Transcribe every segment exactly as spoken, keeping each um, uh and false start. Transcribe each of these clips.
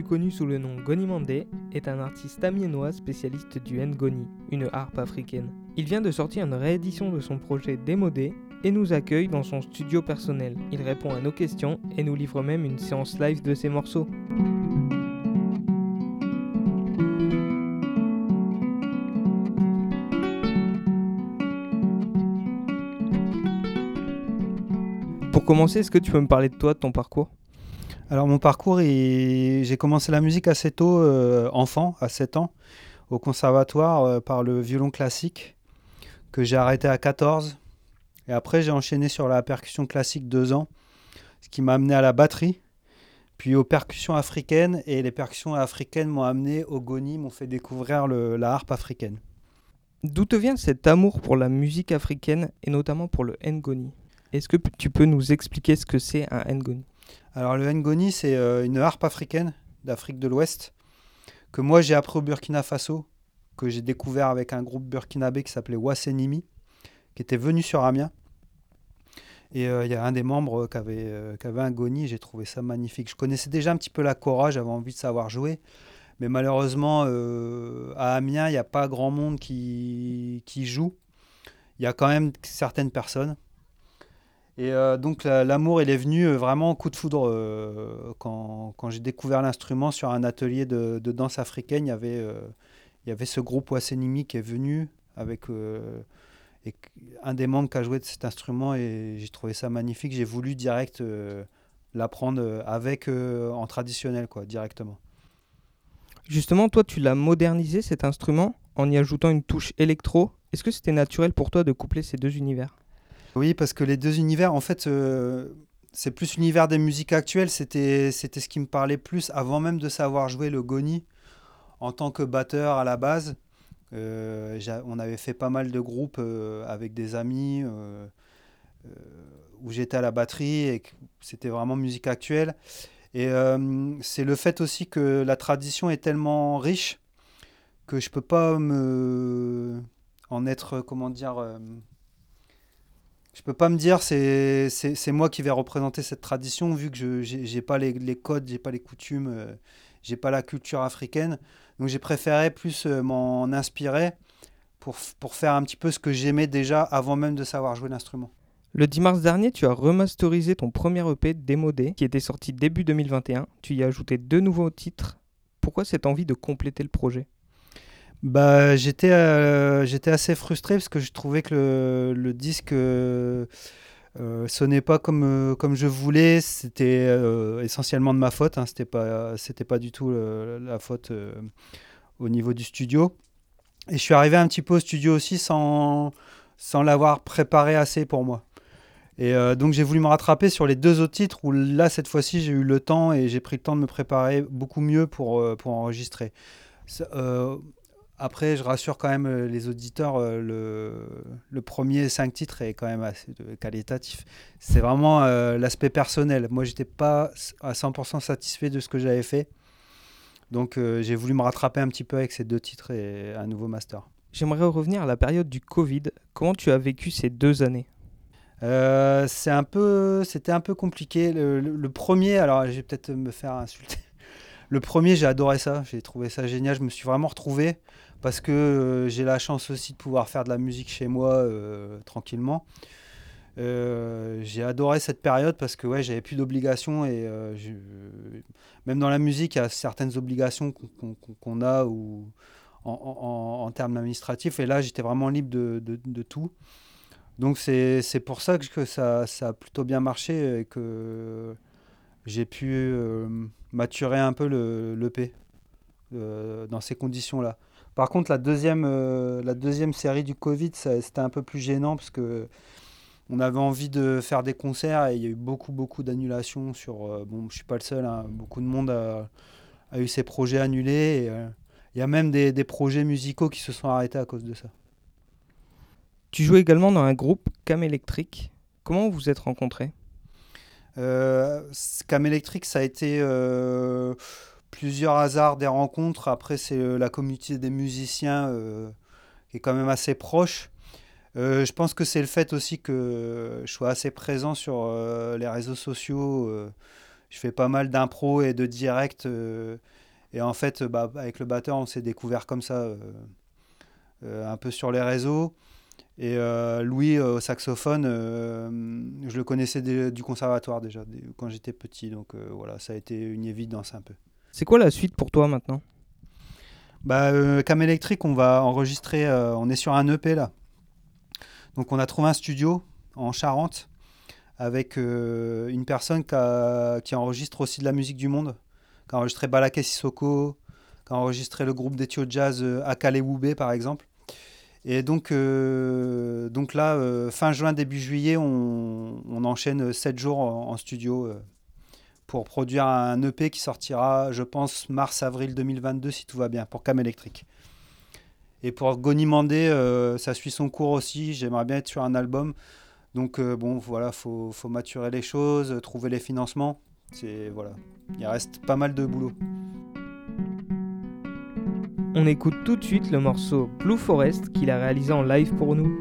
connu sous le nom Goni Mandé, est un artiste amiénois spécialiste du ngoni, une harpe africaine. Il vient de sortir une réédition de son projet Démodé et nous accueille dans son studio personnel. Il répond à nos questions et nous livre même une séance live de ses morceaux. Pour commencer, est-ce que tu peux me parler de toi, de ton parcours ? Alors mon parcours, il... j'ai commencé la musique assez tôt, euh, enfant, à sept ans, au conservatoire euh, par le violon classique, que j'ai arrêté à quatorze. Et après, j'ai enchaîné sur la percussion classique deux ans, ce qui m'a amené à la batterie, puis aux percussions africaines. Et les percussions africaines m'ont amené au goni, m'ont fait découvrir le, la harpe africaine. D'où te vient cet amour pour la musique africaine et notamment pour le ngoni ? Est-ce que tu peux nous expliquer ce que c'est un ngoni ? Alors le ngoni, c'est euh, une harpe africaine d'Afrique de l'Ouest que moi j'ai appris au Burkina Faso, que j'ai découvert avec un groupe burkinabé qui s'appelait Wassenimi, qui était venu sur Amiens. Et il euh, y a un des membres qui avait, euh, qui avait un goni, j'ai trouvé ça magnifique. Je connaissais déjà un petit peu la kora, j'avais envie de savoir jouer, mais malheureusement euh, à Amiens, il n'y a pas grand monde qui, qui joue. Il y a quand même certaines personnes. Et euh, donc la, l'amour, il est venu vraiment au coup de foudre euh, quand, quand j'ai découvert l'instrument sur un atelier de, de danse africaine. Il y avait, euh, il y avait ce groupe Wassenimi qui est venu avec euh, et un des membres qui a joué de cet instrument et j'ai trouvé ça magnifique. J'ai voulu direct euh, l'apprendre avec euh, en traditionnel, quoi, directement. Justement, toi, tu l'as modernisé cet instrument en y ajoutant une touche électro. Est-ce que c'était naturel pour toi de coupler ces deux univers ? Oui, parce que les deux univers, en fait, euh, c'est plus l'univers des musiques actuelles. C'était, c'était ce qui me parlait plus avant même de savoir jouer le goni en tant que batteur à la base. Euh, on avait fait pas mal de groupes euh, avec des amis euh, euh, où j'étais à la batterie et que c'était vraiment musique actuelle. Et euh, c'est le fait aussi que la tradition est tellement riche que je peux pas me en être, comment dire... Euh, Je peux pas me dire c'est c'est c'est moi qui vais représenter cette tradition vu que je j'ai, j'ai pas les, les codes, j'ai pas les coutumes, euh, j'ai pas la culture africaine. Donc j'ai préféré plus euh, m'en inspirer pour pour faire un petit peu ce que j'aimais déjà avant même de savoir jouer l'instrument. Le dix mars dernier, tu as remasterisé ton premier E P Démodé qui était sorti début deux mille vingt et un. Tu y as ajouté deux nouveaux titres. Pourquoi cette envie de compléter le projet ? Bah, j'étais, euh, j'étais assez frustré parce que je trouvais que le, le disque euh, euh, sonnait pas comme, euh, comme je voulais. C'était euh, essentiellement de ma faute, hein. C'était pas, c'était pas du tout le- la faute euh, au niveau du studio. Et je suis arrivé un petit peu au studio aussi sans, sans l'avoir préparé assez pour moi. Et euh, donc j'ai voulu me rattraper sur les deux autres titres où là, cette fois-ci, j'ai eu le temps et j'ai pris le temps de me préparer beaucoup mieux pour, euh, pour enregistrer. Ça, euh, Après, je rassure quand même euh, les auditeurs, euh, le, le premier cinq titres est quand même assez de- qualitatif. C'est vraiment euh, l'aspect personnel. Moi, j'étais pas à cent pour cent satisfait de ce que j'avais fait. Donc, euh, j'ai voulu me rattraper un petit peu avec ces deux titres et un nouveau master. J'aimerais revenir à la période du Covid. Comment tu as vécu ces deux années ? Euh, c'est un peu, c'était un peu compliqué. Le, le- le premier, alors je vais peut-être me faire insulter. Le premier, j'ai adoré ça. J'ai trouvé ça génial. Je me suis vraiment retrouvé parce que euh, j'ai la chance aussi de pouvoir faire de la musique chez moi euh, tranquillement. Euh, j'ai adoré cette période parce que ouais, j'avais plus d'obligations et euh, je- même dans la musique, il y a certaines obligations qu'on, qu'on- qu'on a ou en, en- en termes administratifs. Et là, j'étais vraiment libre de, de- de tout. Donc c'est, c'est pour ça que, que ça, ça a plutôt bien marché et que j'ai pu euh, maturer un peu le, l'E P euh, dans ces conditions-là. Par contre, la deuxième, euh, la deuxième série du Covid, ça- c'était un peu plus gênant parce que on avait envie de faire des concerts et il y a eu beaucoup, beaucoup d'annulations sur... euh, bon, je suis pas le seul, hein, beaucoup de monde a, a eu ses projets annulés. Et, euh, il y a même des, des projets musicaux qui se sont arrêtés à cause de ça. Tu joues également dans un groupe Cam Electric. Comment vous vous êtes rencontrés ? Euh, Cam Electric, ça a été euh, plusieurs hasards, des rencontres. Après, c'est euh, la communauté des musiciens euh, qui est quand même assez proche. Euh, je pense que c'est le fait aussi que je sois assez présent sur euh, les réseaux sociaux. Euh, je fais pas mal d'impro et de direct. Euh, et en fait, bah, avec le batteur, on s'est découvert comme ça, euh, euh, un peu sur les réseaux. Et euh, Louis, euh, au saxophone, euh, je le connaissais des, du conservatoire déjà, des, quand j'étais petit. Donc euh, voilà, ça a été une évidence un peu. C'est quoi la suite pour toi maintenant? Bah, euh, Cam Electric, on va enregistrer, euh, on est sur un E P là. Donc on a trouvé un studio en Charente avec euh, une personne qui, a, qui enregistre aussi de la musique du monde, qui a enregistré Balaké Sissoko, qui a enregistré le groupe d'Ethio Jazz euh, Akale Woubé par exemple. Et donc, euh, donc là, euh, fin juin, début juillet, on, on enchaîne sept jours en, en studio euh, pour produire un E P qui sortira, je pense, mars-avril deux mille vingt-deux si tout va bien, pour Cam Electric. Et pour Goni Mandé, euh, ça suit son cours aussi. J'aimerais bien être sur un album. Donc euh, bon, voilà, faut, faut maturer les choses, trouver les financements. C'est, voilà. Il reste pas mal de boulot. On écoute tout de suite le morceau Blue Forest qu'il a réalisé en live pour nous.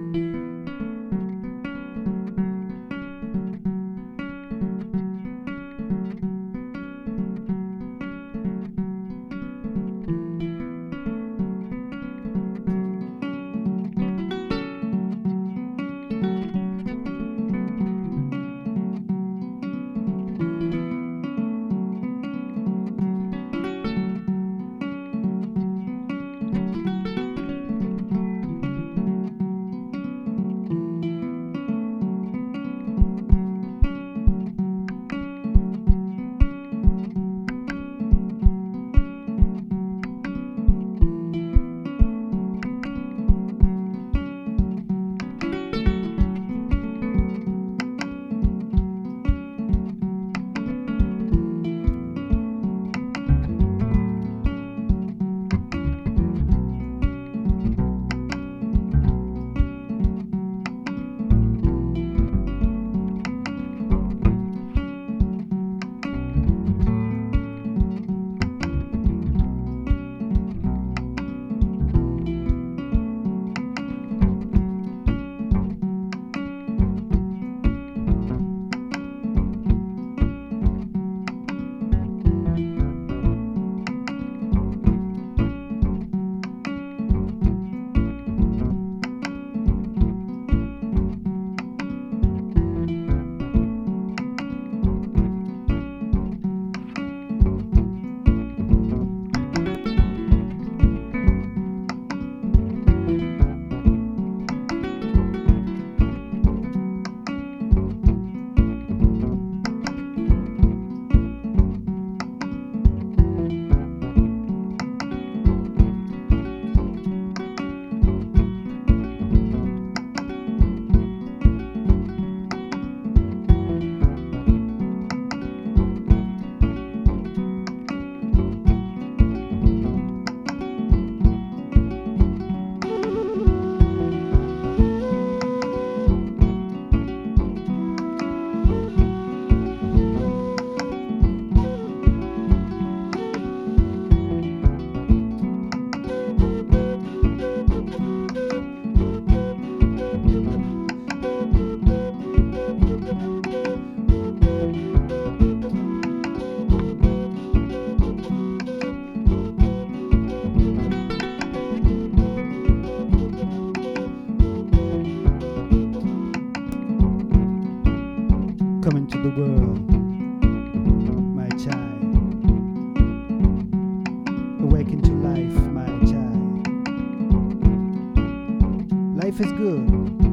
life is good,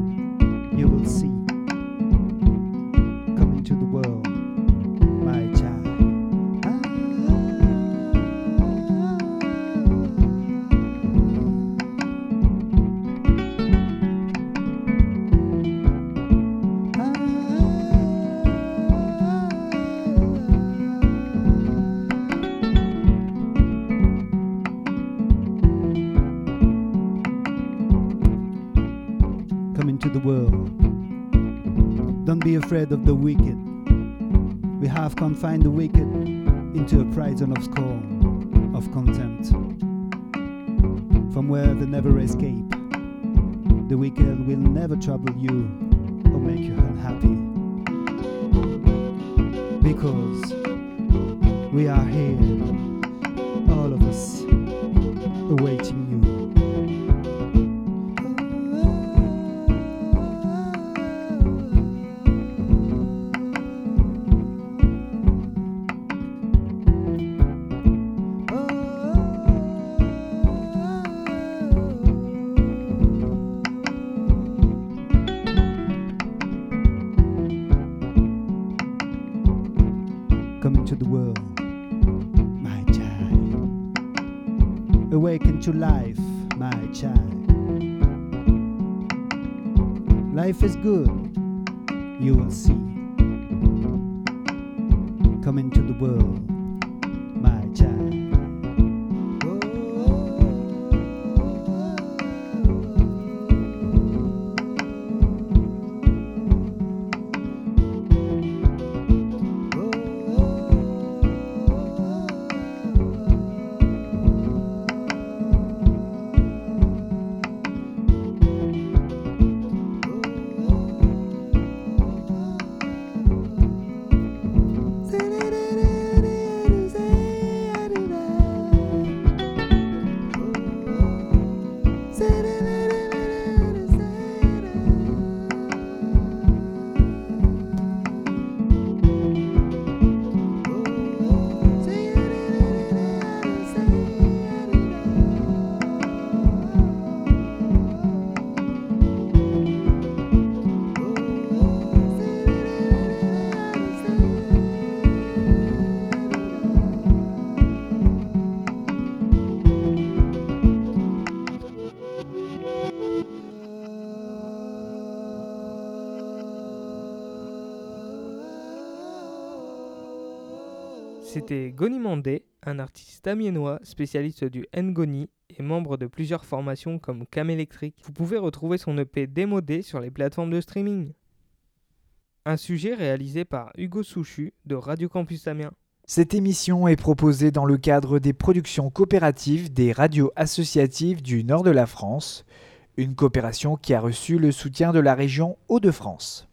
you will see. Come into the world, my child. Come into the world. Don't be afraid of the wicked. We have confined the wicked into a prison of scorn, of contempt, from where they never escape. The wicked will never trouble you or make you unhappy, because We are here, all of us, awaiting you. Come into the world, my child. Awaken to life, my child. Life is good, you will see. Come into the world, my child. C'était Goni Mandé, un artiste amiénois spécialiste du ngoni et membre de plusieurs formations comme Cam Electric. Vous pouvez retrouver son E P démodé sur les plateformes de streaming. Un sujet réalisé par Hugo Souchu de Radio Campus Amiens. Cette émission est proposée dans le cadre des productions coopératives des radios associatives du nord de la France, une coopération qui a reçu le soutien de la région Hauts-de-France.